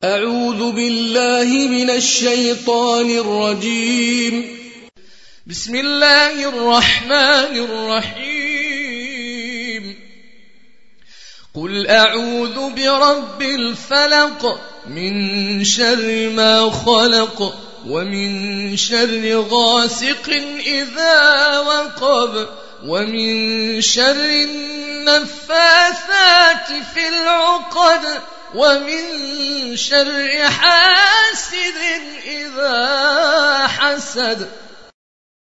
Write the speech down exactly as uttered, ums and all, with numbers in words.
أعوذ بالله من الشيطان الرجيم. بسم الله الرحمن الرحيم. قل أعوذ برب الفلق من شر ما خلق ومن شر غاسق إذا وقب ومن شر النفاثات في العقد ومن شر حاسد إذا حسد